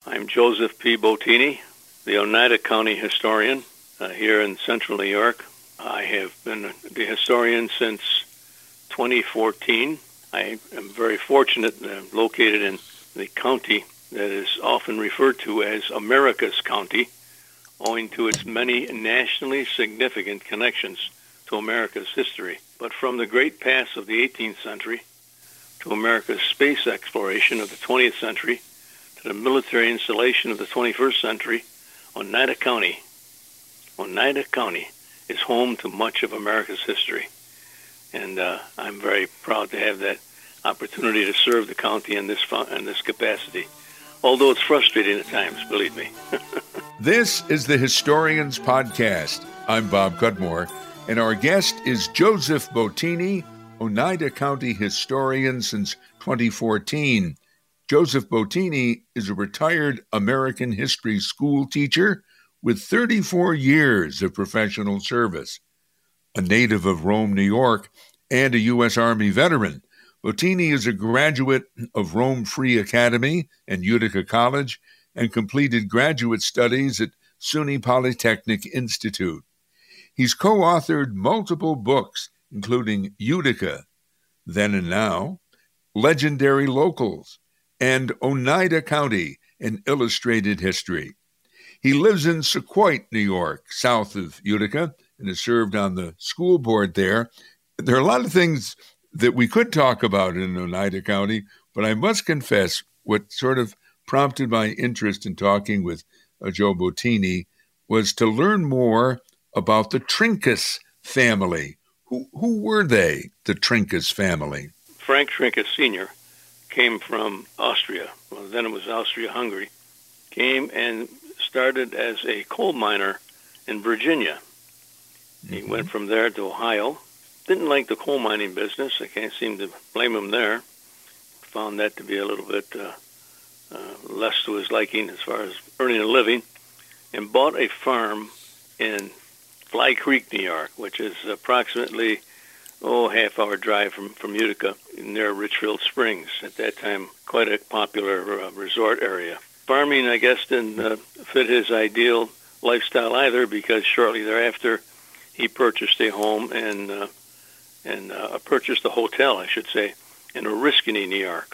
I'm Joseph P. Bottini, the Oneida County historian here in central New York. I have been the historian since 2014. I am very fortunate that I'm located in the county that is often referred to as America's County, owing to its many nationally significant connections to America's history. But from the great past of the 18th century to America's space exploration of the 20th century to the military installation of the 21st century, Oneida County is home to much of America's history. And I'm very proud to have that opportunity to serve the county in this capacity, although it's frustrating at times, believe me. This is the Historians Podcast. I'm Bob Cudmore, and our guest is Joseph Bottini, Oneida County historian since 2014. Joseph Bottini is a retired American history school teacher with 34 years of professional service. A native of Rome, New York, and a U.S. Army veteran, Bottini is a graduate of Rome Free Academy and Utica College and completed graduate studies at SUNY Polytechnic Institute. He's co-authored multiple books, including Utica, Then and Now, Legendary Locals, and Oneida County, an Illustrated History. He lives in Sauquoit, New York, south of Utica, and has served on the school board there. There are a lot of things that we could talk about in Oneida County, but I must confess what sort of prompted my interest in talking with Joe Bottini was to learn more about the Trinkus family. Who were they, the Trinkus family? Frank Trinkus Sr. came from Austria. Well, then it was Austria-Hungary. Came and started as a coal miner in Virginia. He went from there to Ohio. Didn't like the coal mining business. I can't seem to blame him there. Found that to be a little bit less to his liking as far as earning a living, and bought a farm in Fly Creek, New York, which is approximately half-hour drive from Utica, near Richfield Springs. At that time, quite a popular resort area. Farming, I guess, didn't fit his ideal lifestyle either, because shortly thereafter, he purchased a home and purchased a hotel, I should say, in Oriskany, New York.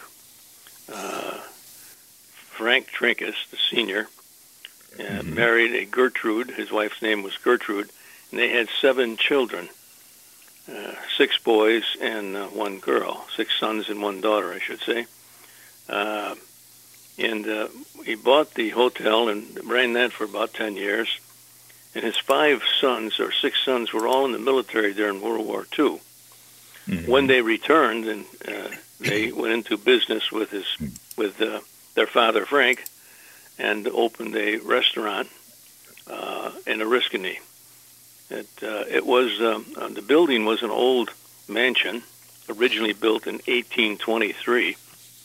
Frank Trinkus, the senior, married a Gertrude. His wife's name was Gertrude, and they had 7 children, 6 boys and 1 girl, 6 sons and 1 daughter, I should say. And he bought the hotel and ran that for about 10 years. And his 5 sons or 6 sons were all in the military during World War II. When they returned, and they went into business with their father Frank, and opened a restaurant in Oriskany. It was the building was an old mansion, originally built in 1823,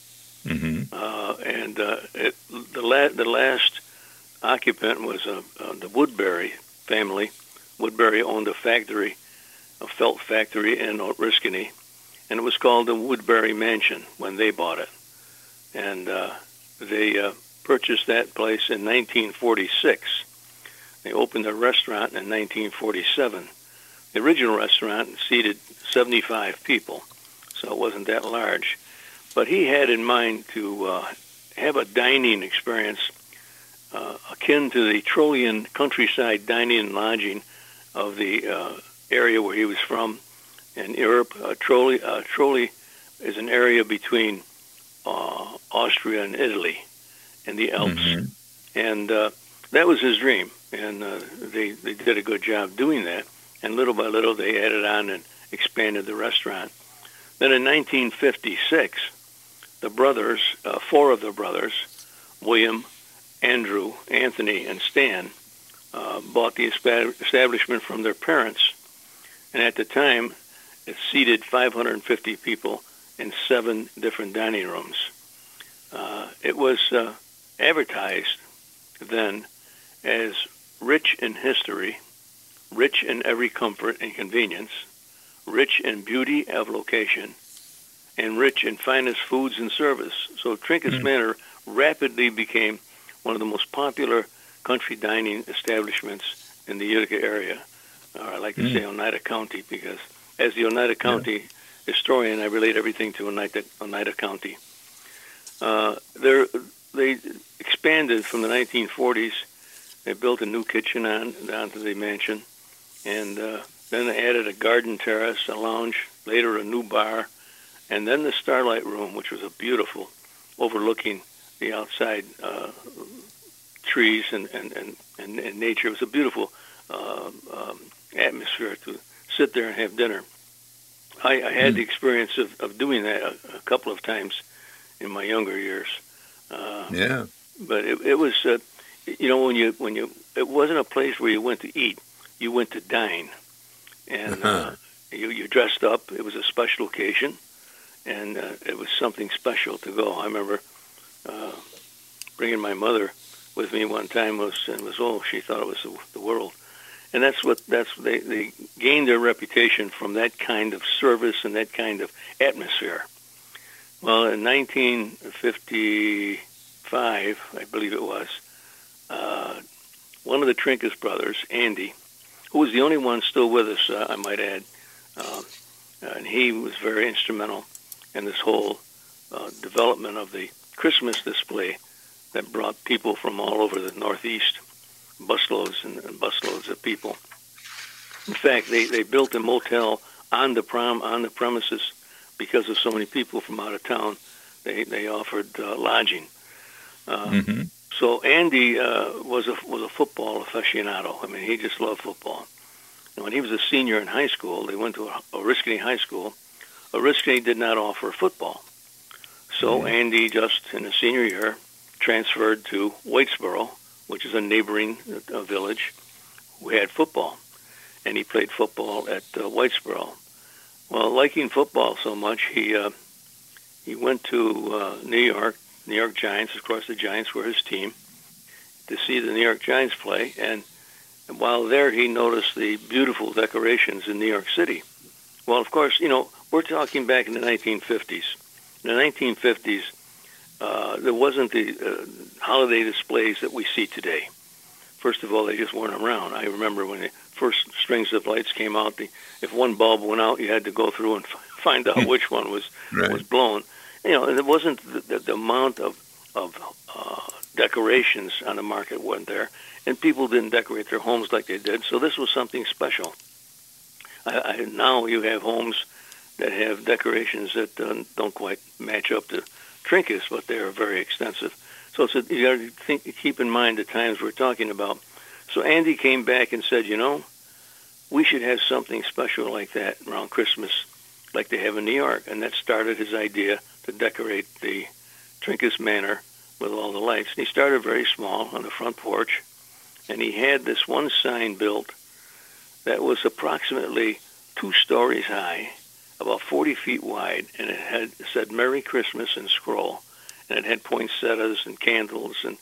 and the last occupant was the Woodbury family. Woodbury owned a factory, a felt factory in Oriskany, and it was called the Woodbury Mansion when they bought it. And they purchased that place in 1946. They opened a restaurant in 1947. The original restaurant seated 75 people, so it wasn't that large. But he had in mind to have a dining experience akin to the Trolleyan countryside dining and lodging of the area where he was from in Europe. Trolli is an area between Austria and Italy in the Alps. And that was his dream. And they did a good job doing that. And little by little, they added on and expanded the restaurant. Then in 1956, the brothers, 4 of the brothers, William, Andrew, Anthony, and Stan, bought the establishment from their parents. And at the time, it seated 550 people in 7 different dining rooms. It was advertised then as rich in history, rich in every comfort and convenience, rich in beauty of location, and rich in finest foods and service. So Trinkus Manor rapidly became one of the most popular country dining establishments in the Utica area, or I like to say Oneida County, because as the Oneida County historian, I relate everything to Oneida County. They expanded from the 1940s. They built a new kitchen onto the mansion, and then they added a garden terrace, a lounge, later a new bar, and then the Starlight Room, which was a beautiful, overlooking the outside trees and nature. It was a beautiful atmosphere to sit there and have dinner. I had the experience of doing that a couple of times in my younger years. But it was, when you, it wasn't a place where you went to eat. You went to dine, and you dressed up. It was a special occasion, and it was something special to go. I remember bringing my mother with me one time, she thought it was the world. And they gained their reputation from that kind of service and that kind of atmosphere. Well, in 1955, I believe it was, one of the Trinkus brothers, Andy, who was the only one still with us, I might add, and he was very instrumental in this whole development of the Christmas display that brought people from all over the Northeast, busloads and busloads of people. In fact, they built a motel on the premises because of so many people from out of town. They offered lodging. So Andy was a football aficionado. I mean, he just loved football. And when he was a senior in high school, they went to Oriskany High School. Oriskany did not offer football. So Andy, just in the senior year, transferred to Whitesboro, which is a neighboring village, who had football. And he played football at Whitesboro. Well, liking football so much, he went to New York Giants. Of course, the Giants were his team, to see the New York Giants play. And while there, he noticed the beautiful decorations in New York City. Well, of course, we're talking back in the 1950s. In the 1950s, there wasn't the holiday displays that we see today. First of all, they just weren't around. I remember when the first strings of lights came out, if one bulb went out, you had to go through and find out which one was blown. And it wasn't the amount of decorations on the market wasn't there, and people didn't decorate their homes like they did. So this was something special. Now you have homes that have decorations that don't quite match up to Trinkus, but they are very extensive. So you got to keep in mind the times we're talking about. So Andy came back and said, we should have something special like that around Christmas, like they have in New York. And that started his idea to decorate the Trinkus Manor with all the lights. And he started very small on the front porch, and he had this one sign built that was approximately 2 stories high, about 40 feet wide, and it said Merry Christmas in scroll, and it had poinsettias and candles and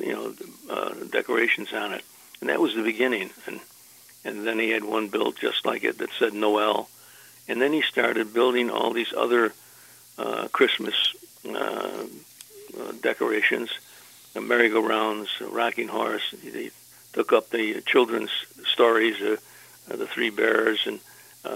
decorations on it. And that was the beginning. And then he had one built just like it that said Noel. And then he started building all these other Christmas decorations, the merry-go-rounds, a rocking horse. He took up the children's stories, the Three Bears, and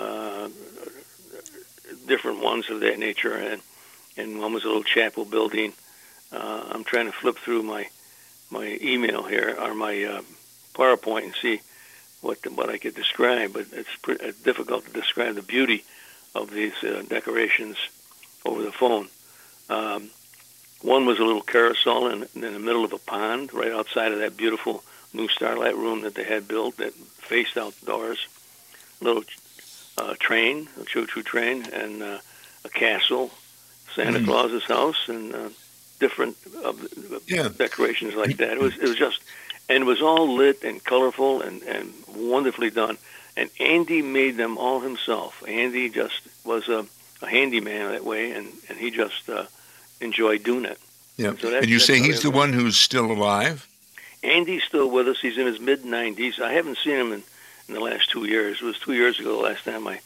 different ones of that nature. And one was a little chapel building. I'm trying to flip through my email here, or my PowerPoint, and see what I could describe, but it's difficult to describe the beauty of these decorations over the phone. One was a little carousel in the middle of a pond right outside of that beautiful new Starlight Room that they had built that faced outdoors. A little train, a choo-choo train, and a castle, Santa Claus's house, and different decorations like that. It was just, and it was all lit and colorful and wonderfully done. And Andy made them all himself. Andy just was a handyman that way, and he just enjoyed doing it. Yeah. And you say he's the one who's still alive? Andy's still with us. He's in his mid-90s. I haven't seen him in the last 2 years. It was 2 years ago the last time I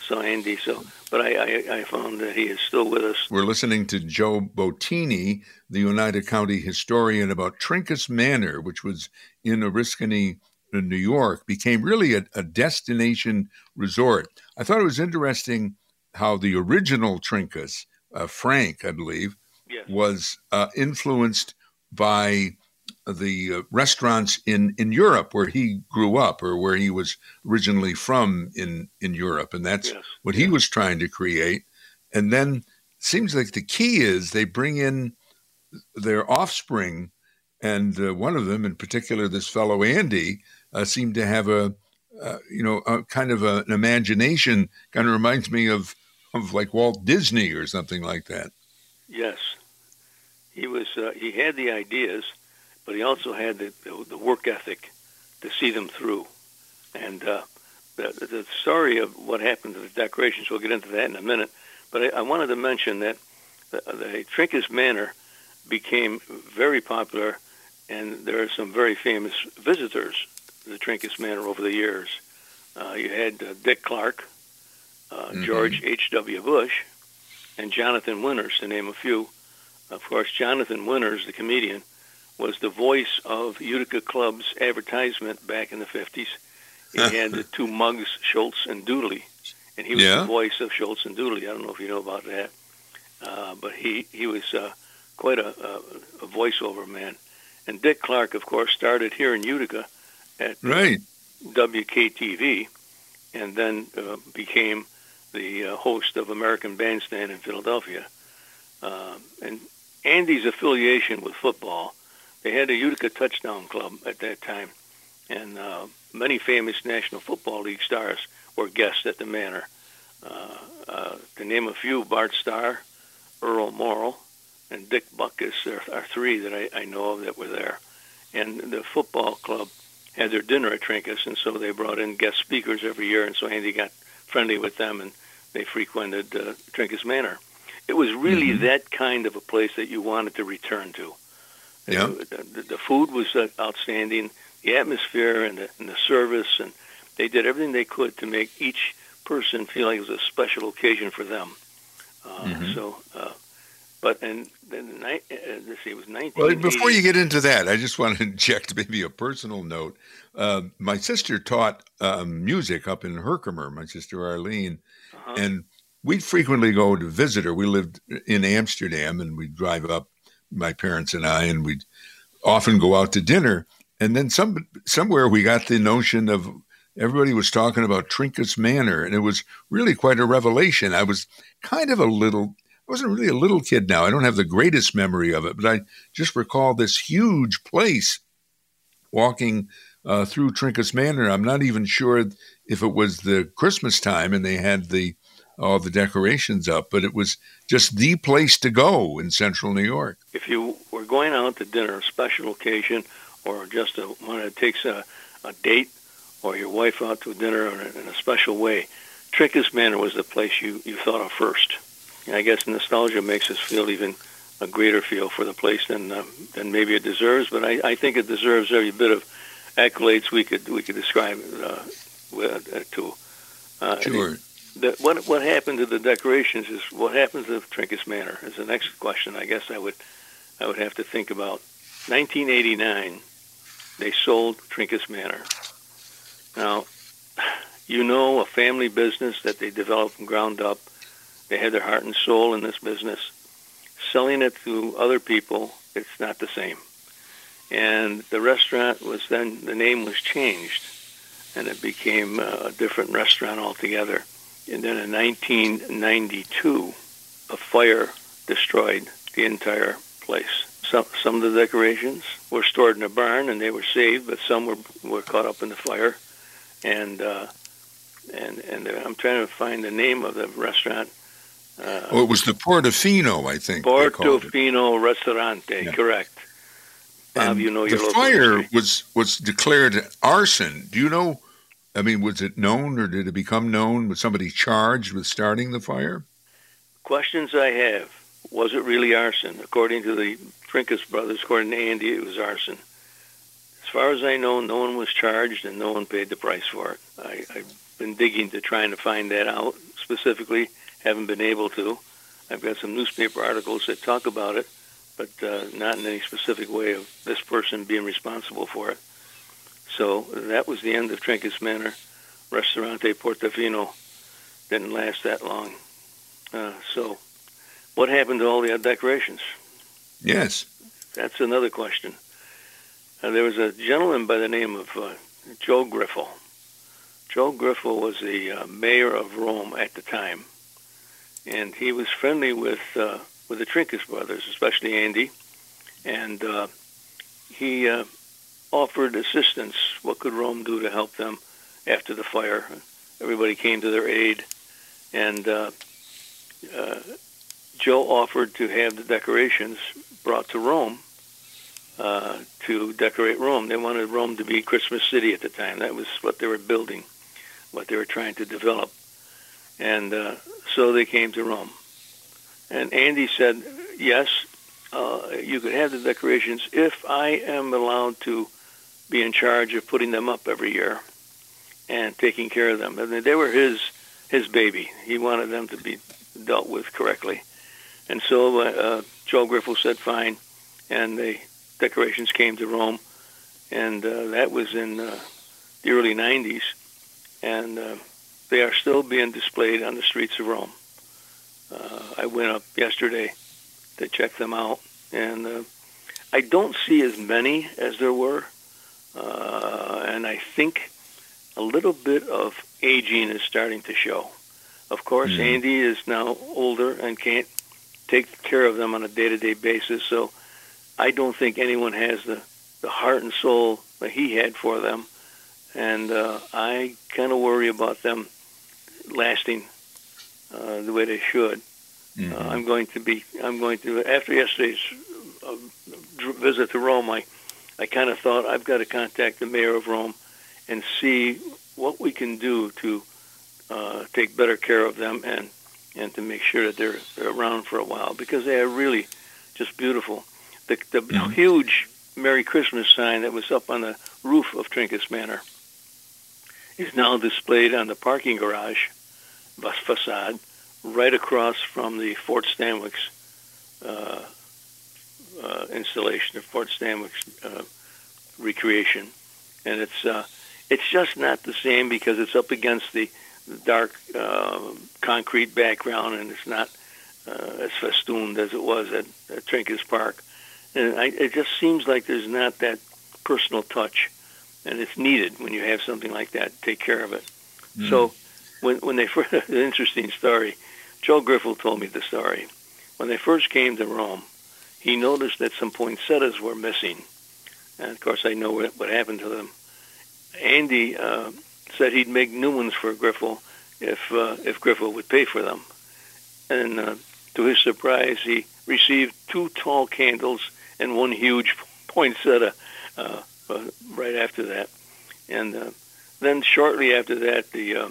saw Andy. So, but I found that he is still with us. We're listening to Joe Bottini, the Oneida County historian, about Trinkus Manor, which was in Oriskany, in New York, became really a destination resort. I thought it was interesting how the original Trinkus, Frank, I believe, Yes. was influenced by the restaurants in Europe where he grew up, or where he was originally from in Europe. And that's what he was trying to create. And then it seems like the key is they bring in their offspring. And one of them in particular, this fellow Andy, seemed to have a kind of an imagination. Kind of reminds me of like Walt Disney or something like that. Yes. He was. He had the ideas, but he also had the work ethic to see them through. And the story of what happened to the decorations, we'll get into that in a minute. But I wanted to mention that the Trinkus Manor became very popular, and there are some very famous visitors to the Trinkus Manor over the years. You had Dick Clark, George H.W. Bush, and Jonathan Winters, to name a few. Of course, Jonathan Winters, the comedian, was the voice of Utica Club's advertisement back in the 50s. He had the two mugs, Schultz and Dooley, and he was the voice of Schultz and Dooley. I don't know if you know about that, but he was quite a voiceover man. And Dick Clark, of course, started here in Utica at WKTV, and then became the host of American Bandstand in Philadelphia. And Andy's affiliation with football, they had a Utica Touchdown Club at that time, and many famous National Football League stars were guests at the Manor. To name a few, Bart Starr, Earl Morrall, and Dick Butkus are three that I know of that were there. And the football club had their dinner at Trinkus, and so they brought in guest speakers every year, and so Andy got friendly with them, and they frequented Trinkus Manor. It was really that kind of a place that you wanted to return to. Yeah. The food was outstanding, the atmosphere and the service, and they did everything they could to make each person feel like it was a special occasion for them. But then let's see, it was 1980. Well, before you get into that, I just want to inject maybe a personal note. My sister taught music up in Herkimer, my sister Arlene, and we'd frequently go to visit her. We lived in Amsterdam, and we'd drive up, my parents and I, and we'd often go out to dinner. And then somewhere we got the notion of everybody was talking about Trinkus Manor, and it was really quite a revelation. I was kind of I wasn't really a little kid now. I don't have the greatest memory of it, but I just recall this huge place walking through Trinkus Manor. I'm not even sure if it was the Christmas time and they had all the decorations up, but it was just the place to go in central New York. If you were going out to dinner, a special occasion, or just one that takes a date or your wife out to a dinner in a special way, Trinkus Manor was the place you thought of first. And I guess nostalgia makes us feel even a greater feel for the place than maybe it deserves. But I think it deserves every bit of accolades we could describe it to. Sure. What happened to the decorations is what happened to Trinkus Manor is the next question. I guess I would have to think about. 1989, they sold Trinkus Manor. Now, a family business that they developed from ground up. They had their heart and soul in this business. Selling it to other people, it's not the same. And the restaurant the name was changed, and it became a different restaurant altogether. And then in 1992, a fire destroyed the entire place. Some of the decorations were stored in a barn, and they were saved, but some were caught up in the fire. And I'm trying to find the name of the restaurant. It was the Portofino, I think. Portofino Ristorante, correct. Bob, your the local fire history. was declared arson. Do you know? I mean, was it known, or did it become known? Was somebody charged with starting the fire? Questions I have. Was it really arson? According to the Trinkus brothers, according to Andy, it was arson. As far as I know, no one was charged and no one paid the price for it. I've been digging to trying to find that out, specifically, haven't been able to. I've got some newspaper articles that talk about it, but not in any specific way of this person being responsible for it. So that was the end of Trinkus Manor. Ristorante Portofino didn't last that long. So what happened to all the decorations? Yes. That's another question. There was a gentleman by the name of Joe Griffel. Joe Griffel was the mayor of Rome at the time, and he was friendly with the Trinkus brothers, especially Andy, and he offered assistance. What could Rome do to help them after the fire? Everybody came to their aid, and Joe offered to have the decorations brought to Rome to decorate Rome. They wanted Rome to be Christmas City at the time. That was what they were building, what they were trying to develop. And so they came to Rome. And Andy said, yes, you could have the decorations if I am allowed to be in charge of putting them up every year and taking care of them. I mean, they were his baby. He wanted them to be dealt with correctly. And so Joe Griffel said, fine, and the decorations came to Rome, and that was in the early 90s, and they are still being displayed on the streets of Rome. I went up yesterday to check them out, and I don't see as many as there were, and I think a little bit of aging is starting to show. Of course, Andy is now older and can't take care of them on a day-to-day basis, so I don't think anyone has the heart and soul that he had for them, and I kind of worry about them lasting the way they should. I'm going to after yesterday's visit to Rome, I kind of thought I've got to contact the mayor of Rome and see what we can do to take better care of them and to make sure that they're around for a while, because they are really just beautiful. The huge Merry Christmas sign that was up on the roof of Trinkus Manor is now displayed on the parking garage facade right across from the Fort Stanwix installation, the Fort Stanwix recreation. And it's just not the same because it's up against the dark concrete background, and it's not as festooned as it was at Trinkus Park. And it just seems like there's not that personal touch, and it's needed when you have something like that. Take care of it. So when they first, an interesting story, Joe Griffel told me the story. When they first came to Rome, he noticed that some poinsettias were missing, and of course I know what happened to them. Andy said he'd make new ones for Griffel if Griffel would pay for them, and to his surprise, he received 2 tall candles and 1 huge poinsettia right after that. And then shortly after that, the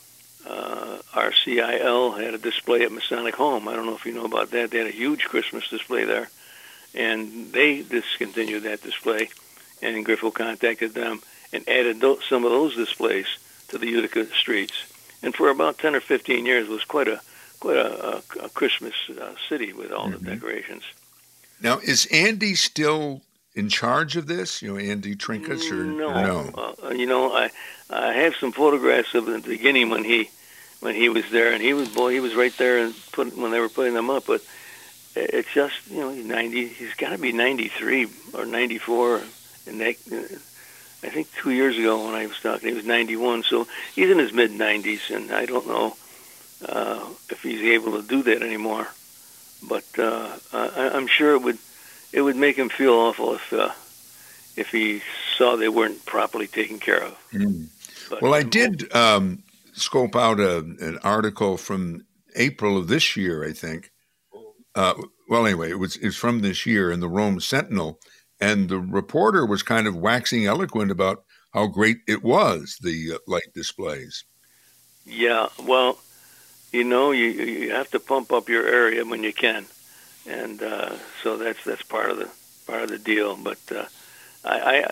RCIL had a display at Masonic Home. I don't know if you know about that. They had a huge Christmas display there, and they discontinued that display, and Griffel contacted them and added some of those displays to the Utica streets. And for about 10 or 15 years, it was quite a Christmas city with all the decorations. Now, is Andy still in charge of this? Andy Trinkus, or no? I have some photographs of the beginning when he was there, and he was right there and when they were putting them up. But it's just he's 90. He's got to be 93 or 94, and I think 2 years ago when I was talking, he was 91. So he's in his mid-90s, and I don't know if he's able to do that anymore. But I'm sure it would make him feel awful if he saw they weren't properly taken care of. But, well, I did scope out an article from April of this year, I think. Well, anyway, it's from this year in the Rome Sentinel, and the reporter was kind of waxing eloquent about how great it was, the light displays. Yeah, well, you have to pump up your area when you can, and so that's part of the deal. But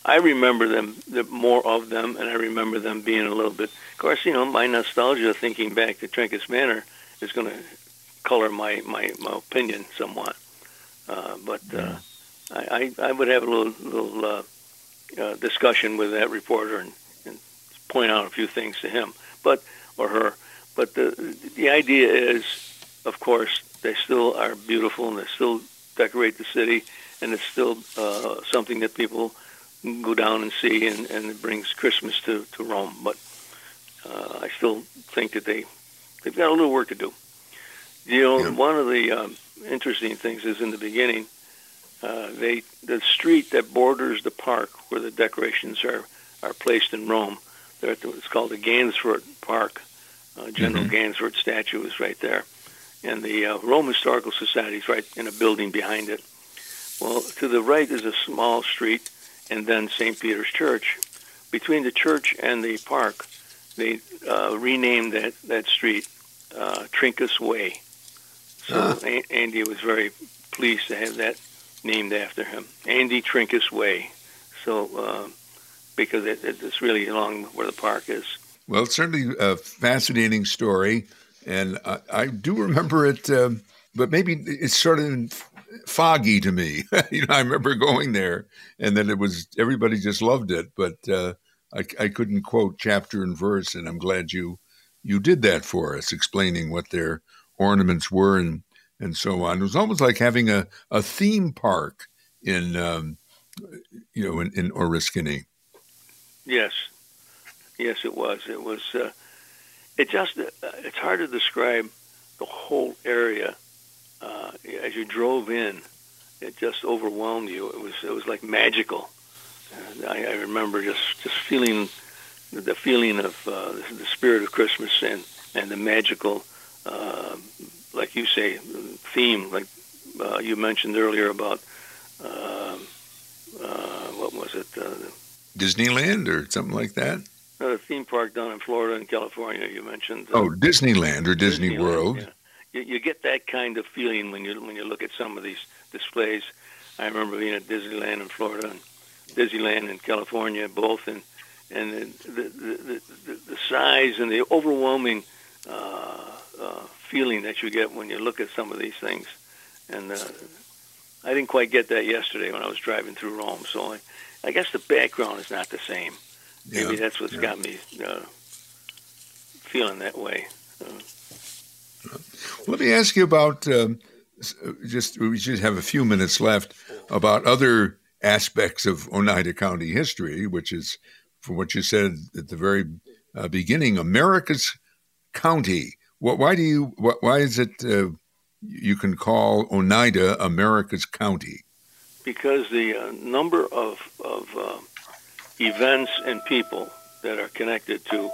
I remember them, more of them, and I remember them being a little bit. Of course, my nostalgia, thinking back to Trinkus Manor, is going to color my opinion somewhat. But I would have a little discussion with that reporter and point out a few things to him, or her. But the idea is, of course, they still are beautiful and they still decorate the city, and it's still something that people go down and see, and it brings Christmas to Rome. But I still think that they've got a little work to do. One of the interesting things is in the beginning, the street that borders the park where the decorations are placed in Rome, it's called the Gansevoort Park. General Gansevoort statue is right there. And the Rome Historical Society is right in a building behind it. Well, to the right is a small street, and then St. Peter's Church. Between the church and the park, they renamed that street Trinkus Way. So Andy was very pleased to have that named after him, Andy Trinkus Way. So because it's really along where the park is. Well, it's certainly a fascinating story, and I do remember it, but maybe it's sort of foggy to me. I remember going there, and then everybody just loved it, but I couldn't quote chapter and verse, and I'm glad you did that for us, explaining what their ornaments were and so on. It was almost like having a theme park in Oriskany. Yes, it was. It was. It's hard to describe the whole area. As you drove in, it just overwhelmed you. It was like magical. I remember just feeling the feeling of the spirit of Christmas and the magical, like you say, theme. Like you mentioned earlier about what was it? Disneyland or something like that. A theme park down in Florida and California. You mentioned. Disneyland or Disney World. Yeah. You get that kind of feeling when you look at some of these displays. I remember being at Disneyland in Florida and Disneyland in California, both, and the size and the overwhelming feeling that you get when you look at some of these things. And I didn't quite get that yesterday when I was driving through Rome. So I guess the background is not the same. Maybe that's what's got me feeling that way. Let me ask you about, we just have a few minutes left, about other aspects of Oneida County history, which is, from what you said at the very beginning, America's county. Why is it you can call Oneida America's county? Because the number of events and people that are connected to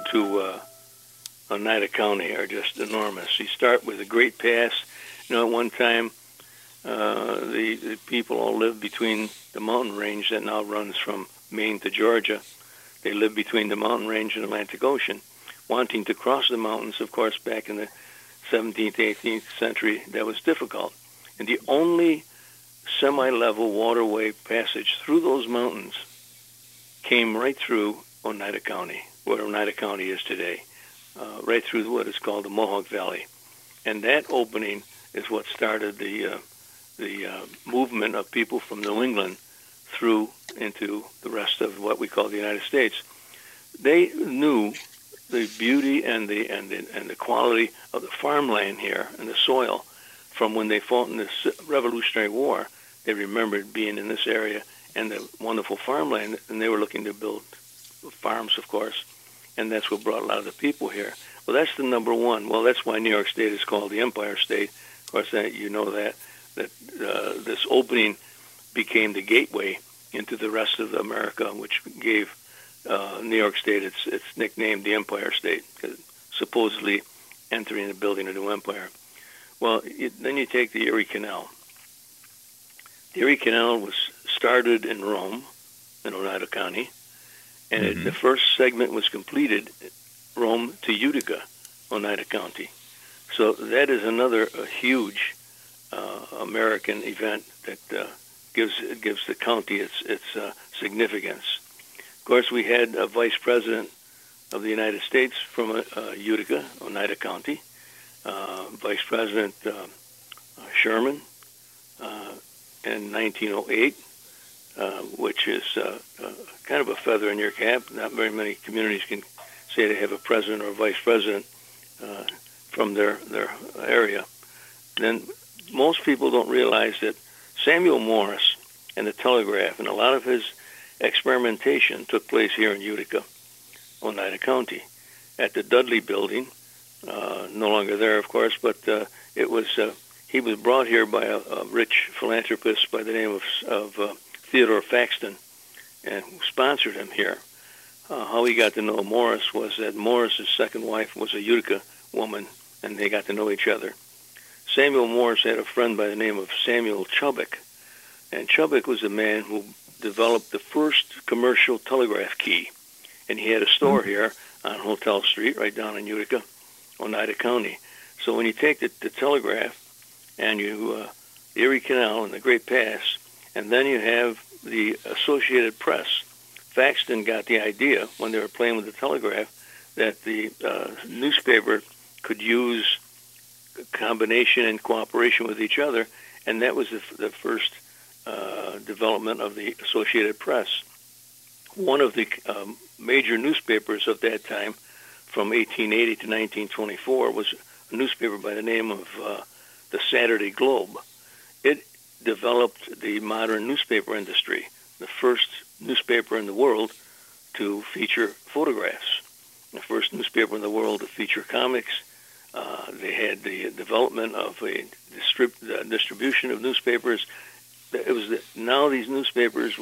Oneida County are just enormous. You start with the Great Pass. At one time, the people all lived between the mountain range that now runs from Maine to Georgia. They lived between the mountain range and Atlantic Ocean. Wanting to cross the mountains, of course, back in the 17th, 18th century, that was difficult. And the only semi-level waterway passage through those mountains came right through Oneida County, where Oneida County is today, right through what is called the Mohawk Valley. And that opening is what started the movement of people from New England through into the rest of what we call the United States. They knew the beauty and the quality of the farmland here and the soil from when they fought in this Revolutionary War. They remembered being in this area and the wonderful farmland, and they were looking to build farms, of course, and that's what brought a lot of the people here. Well, that's the number one. Well, that's why New York State is called the Empire State. Of course, you know that this opening became the gateway into the rest of America, which gave New York State its nickname, the Empire State, supposedly entering and building a new empire. Well, then you take the Erie Canal. The Erie Canal was started in Rome, in Oneida County, and the first segment was completed Rome to Utica, Oneida County. So that is another huge American event that gives the county its significance. Of course, we had a vice president of the United States from Utica, Oneida County, Vice President Sherman in 1908, which is kind of a feather in your cap. Not very many communities can say they have a president or a vice president from their area. Then most people don't realize that Samuel Morse and the telegraph and a lot of his experimentation took place here in Utica, Oneida County, at the Dudley Building. No longer there, of course, but it was he was brought here by a rich philanthropist by the name of Theodore Faxton, and who sponsored him here. How he got to know Morris was that Morris's second wife was a Utica woman, and they got to know each other. Samuel Morse had a friend by the name of Samuel Chubbuck, and Chubbuck was the man who developed the first commercial telegraph key, and he had a store here on Hotel Street, right down in Utica, Oneida County. So when you take the telegraph and you the Erie Canal and the Great Pass, and then you have the Associated Press. Faxton got the idea when they were playing with the telegraph that the newspaper could use combination and cooperation with each other, and that was the first development of the Associated Press. One of the major newspapers of that time, from 1880 to 1924, was a newspaper by the name of the Saturday Globe. It developed the modern newspaper industry, the first newspaper in the world to feature photographs, the first newspaper in the world to feature comics. They had the development of a distribution of newspapers. It was now these newspapers,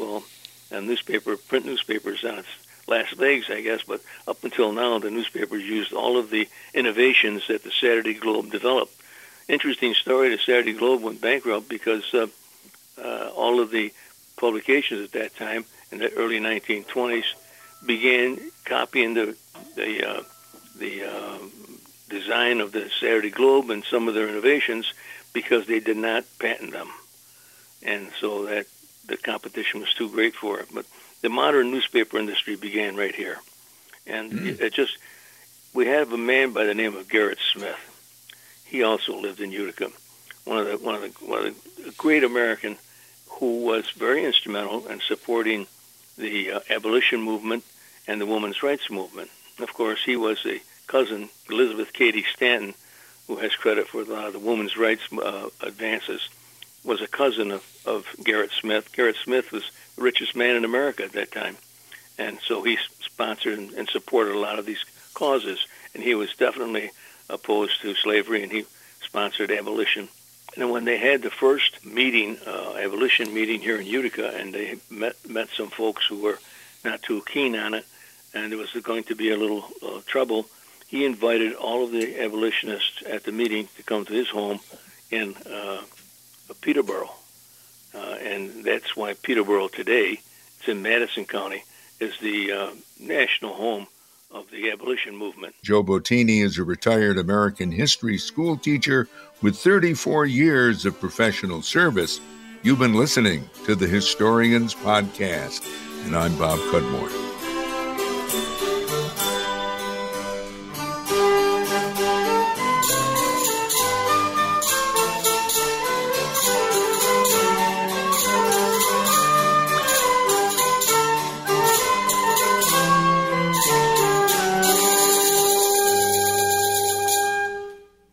print newspapers on its last legs, I guess, but up until now, the newspapers used all of the innovations that the Saturday Globe developed. Interesting story, the Saturday Globe went bankrupt because all of the publications at that time, in the early 1920s, began copying the design of the Saturday Globe and some of their innovations because they did not patent them. And so that the competition was too great for it. But the modern newspaper industry began right here. And we have a man by the name of Gerrit Smith. He also lived in Utica, one of the great American who was very instrumental in supporting the abolition movement and the women's rights movement. Of course, he was a cousin, Elizabeth Cady Stanton, who has credit for a lot of the women's rights advances, was a cousin of Gerrit Smith. Gerrit Smith was the richest man in America at that time, and so he sponsored and supported a lot of these causes, and he was definitely opposed to slavery, and he sponsored abolition. And when they had the first meeting, abolition meeting here in Utica, and they met some folks who were not too keen on it, and there was going to be a little trouble, he invited all of the abolitionists at the meeting to come to his home in Peterborough. And that's why Peterborough today, it's in Madison County, is the national home of the abolition movement. Joe Bottini is a retired American history school teacher with 34 years of professional service. You've been listening to the Historians Podcast, and I'm Bob Cudmore.